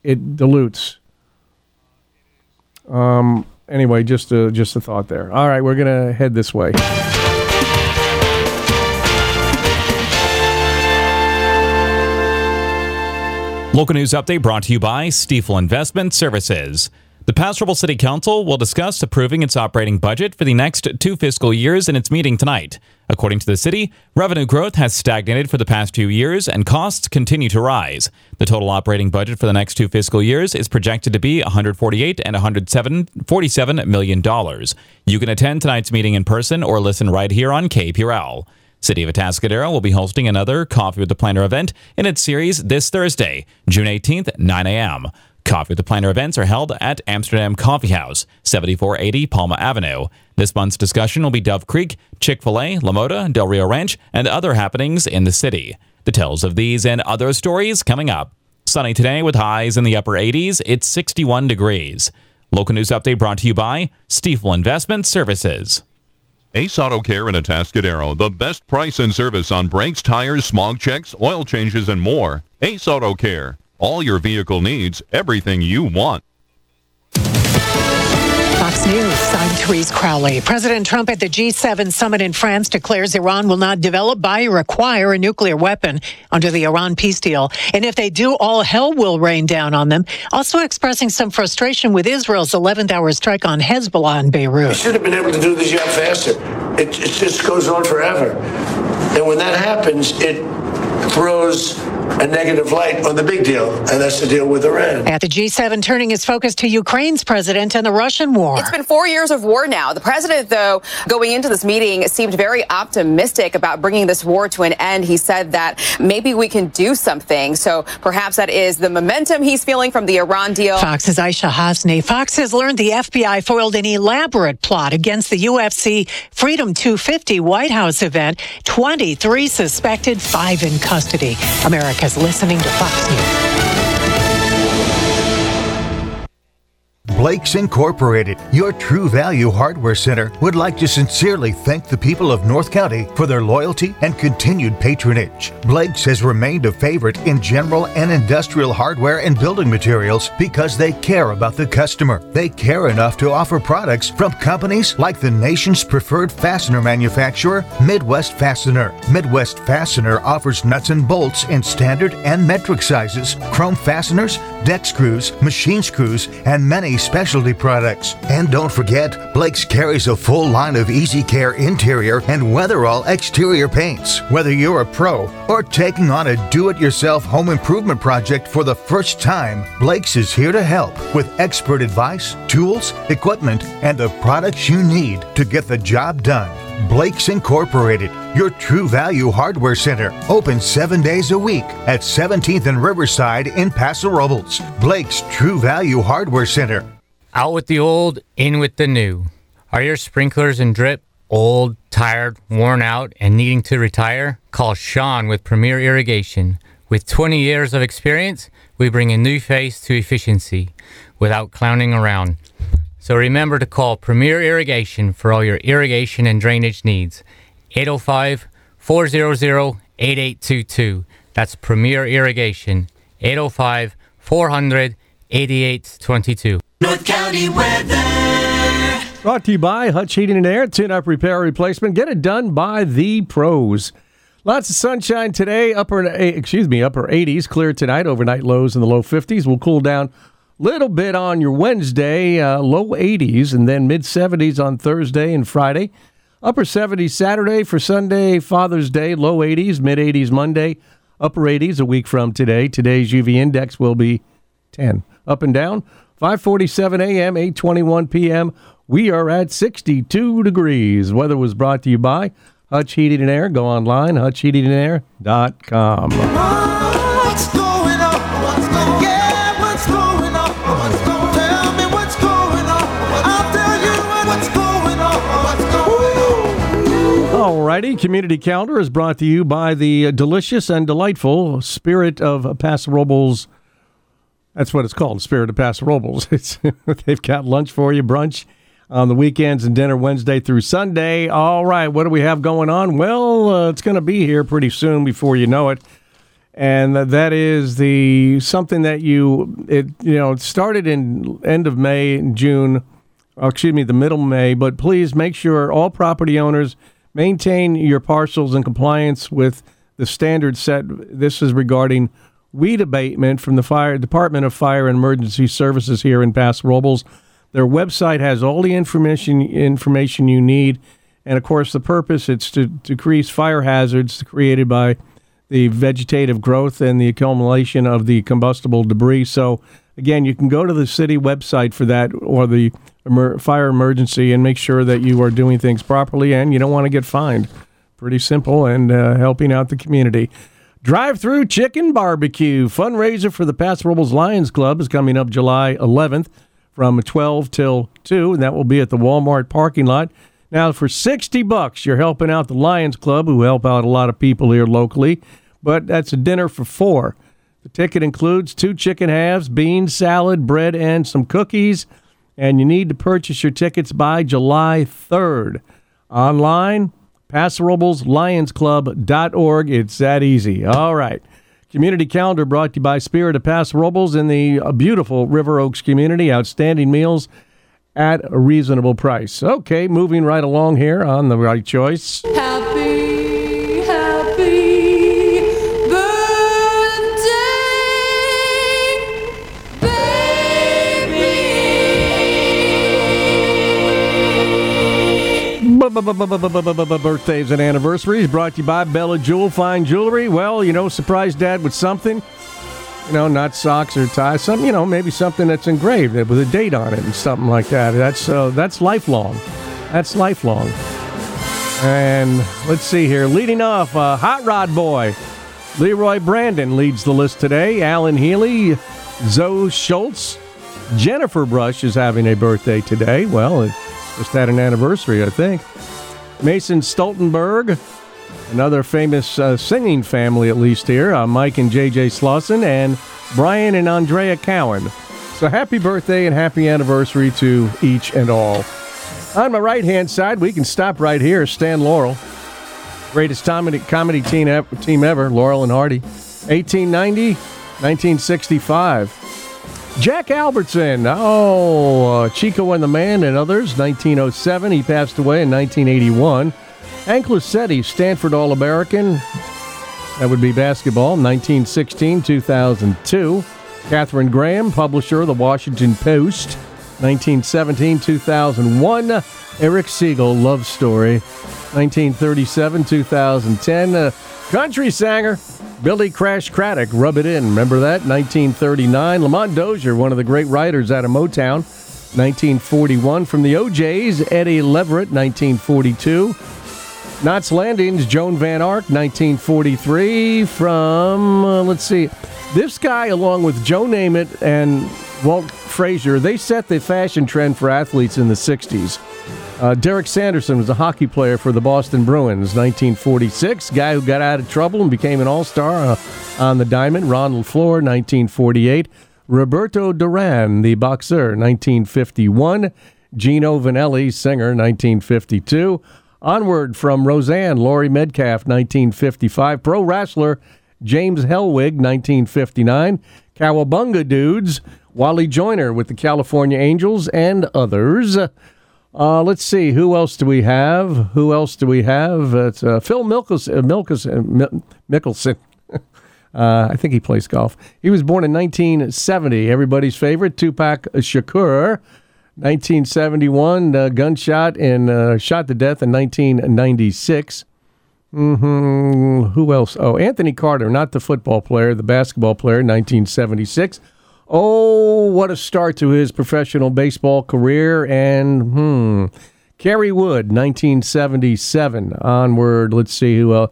Anyway, just a thought there. All right, we're going to head this way. Local news update brought to you by Stiefel Investment Services. The Paso Robles City Council will discuss approving its operating budget for the next 2 fiscal years in its meeting tonight. According to the city, revenue growth has stagnated for the past 2 years and costs continue to rise. The total operating budget for the next 2 fiscal years is projected to be $148 and $147 million. You can attend tonight's meeting in person or listen right here on KPRL. City of Atascadero will be hosting another Coffee with the Planner event in its series this Thursday, June 18th at 9 a.m. Coffee with the Planner events are held at Amsterdam Coffee House, 7480 Palma Avenue. This month's discussion will be Dove Creek, Chick-fil-A, La Mota, Del Rio Ranch, and other happenings in the city. Details of these and other stories coming up. Sunny today with highs in the upper 80s. It's 61 degrees. Local news update brought to you by Stiefel Investment Services. Ace Auto Care in Atascadero, the best price and service on brakes, tires, smog checks, oil changes, and more. Ace Auto Care. All your vehicle needs, everything you want. Fox News, I'm Therese Crowley. President Trump at the G7 summit in France declares Iran will not develop, buy, or acquire a nuclear weapon under the Iran peace deal. And if they do, all hell will rain down on them. Also expressing some frustration with Israel's 11th hour strike on Hezbollah in Beirut. We should have been able to do this job faster. It just goes on forever. And when that happens, it throws a negative light on the big deal, and that's the deal with Iran. At the G7, turning its focus to Ukraine's president and the Russian war. It's been 4 years of war now. The president, though, going into this meeting, seemed very optimistic about bringing this war to an end. He said that maybe we can do something. So perhaps that is the momentum he's feeling from the Iran deal. Fox's Aisha Hasni. Fox has learned the FBI foiled an elaborate plot against the UFC Freedom 250 White House event. 23 suspected, 5 in custody. America's listening to Fox News. Blake's Incorporated, your True Value Hardware Center, would like to sincerely thank the people of North County for their loyalty and continued patronage. Blake's has remained a favorite in general and industrial hardware and building materials because they care about the customer. They care enough to offer products from companies like the nation's preferred fastener manufacturer, Midwest Fastener. Midwest Fastener offers nuts and bolts in standard and metric sizes, chrome fasteners, deck screws, machine screws, and many specialty products. And don't forget, Blake's carries a full line of Easy Care interior and Weatherall exterior paints. Whether you're a pro or taking on a do-it-yourself home improvement project for the first time, Blake's is here to help with expert advice, tools, equipment, and the products you need to get the job done. Blake's Incorporated, your True Value Hardware Center, open 7 days a week at 17th and Riverside in Paso Robles. Blake's True Value Hardware Center. Out with the old, in with the new. Are your sprinklers and drip old, tired, worn out, and needing to retire? Call Sean with Premier Irrigation. With 20 years of experience, we bring a new face to efficiency without clowning around. So remember to call Premier Irrigation for all your irrigation and drainage needs. 805-400-8822. That's Premier Irrigation. 805-400-8822. North County weather. Brought to you by Hutch Heating and Air. Tune-up repair replacement. Get it done by the pros. Lots of sunshine today. Upper 80s. Clear tonight. Overnight lows in the low 50s. Will cool down little bit on your Wednesday, low 80s, and then mid-70s on Thursday and Friday. Upper 70s Saturday for Sunday, Father's Day, low 80s, mid-80s Monday, upper 80s a week from today. Today's UV index will be 10. Up and down, 5:47 a.m., 8:21 p.m. We are at 62 degrees. Weather was brought to you by Hutch Heating and Air. Go online, hutchheatingandair.com. What's going on? What's going on? Yeah, what's going on? What's going on? Tell me what's going on. I'll tell you what's going on. What's going on? Alrighty, Community Calendar is brought to you by the delicious and delightful Spirit of Paso Robles. That's what it's called, Spirit of Paso Robles. They've got lunch for you, brunch on the weekends and dinner Wednesday through Sunday. All right, what do we have going on? Well, it's going to be here pretty soon before you know it. And that is something that it started in end of May and June, the middle of May, but please make sure all property owners maintain your parcels in compliance with the standards set. This is regarding weed abatement from the Department of Fire and Emergency Services here in Paso Robles. Their website has all the information you need, and of course the purpose is to decrease fire hazards created by the vegetative growth and the accumulation of the combustible debris. So again, you can go to the city website for that or the fire emergency and make sure that you are doing things properly and you don't want to get fined. Pretty simple and helping out the community. Drive-through chicken barbecue fundraiser for the Paso Robles Lions Club is coming up July 11th from 12 till 2, and that will be at the Walmart parking lot. Now, for $60, you're helping out the Lions Club, who help out a lot of people here locally, but that's a dinner for 4. The ticket includes 2 chicken halves, beans, salad, bread, and some cookies, and you need to purchase your tickets by July 3rd. Online, PasoRoblesLionsClub.org. It's that easy. All right. Community Calendar brought to you by Spirit of Paso Robles in the beautiful River Oaks community. Outstanding meals at a reasonable price. Okay, moving right along here on The Right Choice. Happy Birthdays and anniversaries brought to you by Bella Jewel Fine Jewelry. Well, surprise Dad with something. Not socks or ties. Something, maybe something that's engraved with a date on it and something like that. That's lifelong. That's lifelong. And let's see here. Leading off, Hot Rod Boy. Leroy Brandon leads the list today. Alan Healy, Zoe Schultz. Jennifer Brush is having a birthday today. Well, it just had an anniversary, I think. Mason Stoltenberg, another famous singing family, at least here. Mike and J.J. Slauson, and Brian and Andrea Cowan. So happy birthday and happy anniversary to each and all. On my right-hand side, we can stop right here. Stan Laurel, greatest comedy team ever, Laurel and Hardy. 1890, 1965. Jack Albertson, Chico and the Man and others, 1907. He passed away in 1981. Hank Lucetti, Stanford All-American. That would be basketball, 1916, 2002. Katharine Graham, publisher of the Washington Post, 1917, 2001. Eric Siegel, Love Story, 1937, 2010. Country singer, Billy Crash Craddock, Rub It In. Remember that? 1939. Lamont Dozier, one of the great writers out of Motown, 1941. From the OJs, Eddie Leverett, 1942. Knots Landing's Joan Van Ark, 1943. From, this guy, along with Joe Namath and Walt Frazier, they set the fashion trend for athletes in the 60s. Derek Sanderson was a hockey player for the Boston Bruins, 1946. Guy who got out of trouble and became an all-star on the diamond, Ronald Floor, 1948. Roberto Duran, the boxer, 1951. Gino Vanelli, singer, 1952. Onward from Roseanne, Laurie Metcalf, 1955. Pro wrestler James Hellwig, 1959. Cowabunga Dudes, Wally Joyner with the California Angels, and others. Let's see, who else do we have? It's Phil Mickelson. I think he plays golf. He was born in 1970. Everybody's favorite, Tupac Shakur. 1971, gunshot and shot to death in 1996. Who else? Oh, Anthony Carter, not the football player, the basketball player, 1976. Oh, what a start to his professional baseball career. And, Kerry Wood, 1977. Onward, let's see who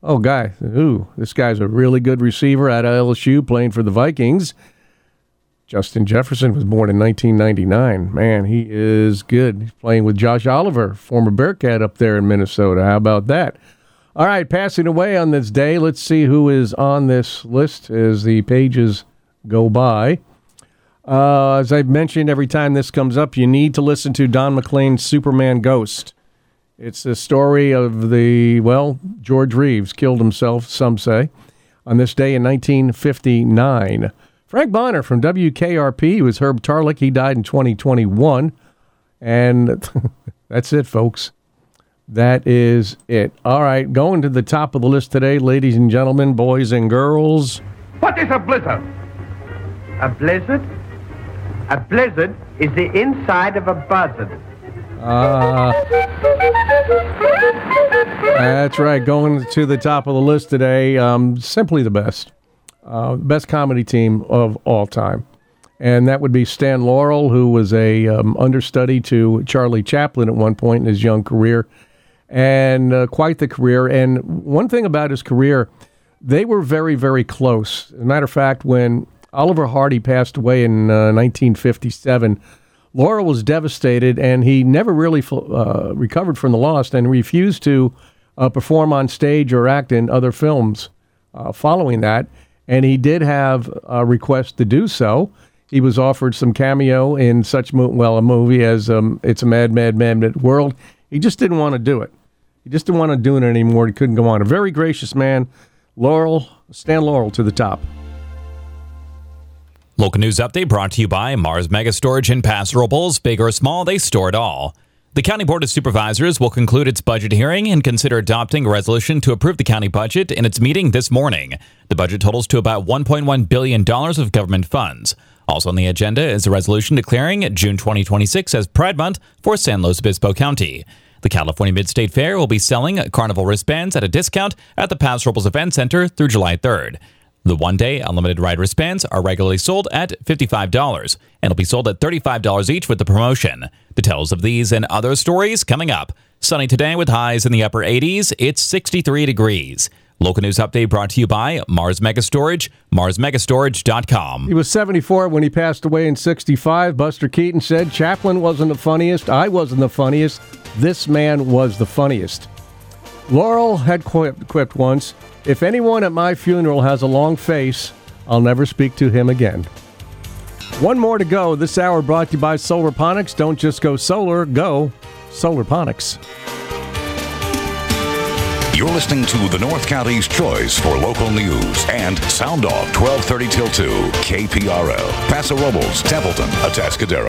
this guy's a really good receiver out of LSU playing for the Vikings. Justin Jefferson was born in 1999. Man, he is good. He's playing with Josh Oliver, former Bearcat up there in Minnesota. How about that? All right, passing away on this day. Let's see who is on this list as the pages go by. As I've mentioned, every time this comes up, you need to listen to Don McLean's Superman Ghost. It's the story of George Reeves killed himself, some say, on this day in 1959. Frank Bonner from WKRP was Herb Tarlick. He died in 2021. And that's it, folks. That is it. All right, going to the top of the list today, ladies and gentlemen, boys and girls. What is a blizzard? A blizzard? A blizzard is the inside of a buzzard. That's right. Going to the top of the list today, simply the best. Best comedy team of all time. And that would be Stan Laurel, who was a understudy to Charlie Chaplin at one point in his young career. And quite the career. And one thing about his career, they were very, very close. As a matter of fact, when Oliver Hardy passed away in 1957, Laurel was devastated, and he never really recovered from the loss and refused to perform on stage or act in other films following that. And he did have a request to do so. He was offered some cameo in such a movie as It's a Mad, Mad, Mad, Mad World. He just didn't want to do it. He just didn't want to do it anymore. He couldn't go on. A very gracious man. Stan Laurel to the top. Local news update brought to you by Mars Mega Storage in Paso Robles. Big or small, they store it all. The County Board of Supervisors will conclude its budget hearing and consider adopting a resolution to approve the county budget in its meeting this morning. The budget totals to about $1.1 billion of government funds. Also on the agenda is a resolution declaring June 2026 as Pride Month for San Luis Obispo County. The California Mid-State Fair will be selling carnival wristbands at a discount at the Paso Robles Event Center through July 3rd. The one-day unlimited ride wristbands are regularly sold at $55 and will be sold at $35 each with the promotion. Details of these and other stories coming up. Sunny today with highs in the upper 80s. It's 63 degrees. Local news update brought to you by Mars Mega Storage, marsmegastorage.com. He was 74 when he passed away in 65. Buster Keaton said, Chaplin wasn't the funniest. I wasn't the funniest. This man was the funniest. Laurel had quipped once, if anyone at my funeral has a long face, I'll never speak to him again. One more to go. This hour brought to you by Solarponics. Don't just go solar, go Solarponics. You're listening to the North County's choice for local news and Sound Off 1230 till 2, KPRL, Paso Robles, Templeton, Atascadero.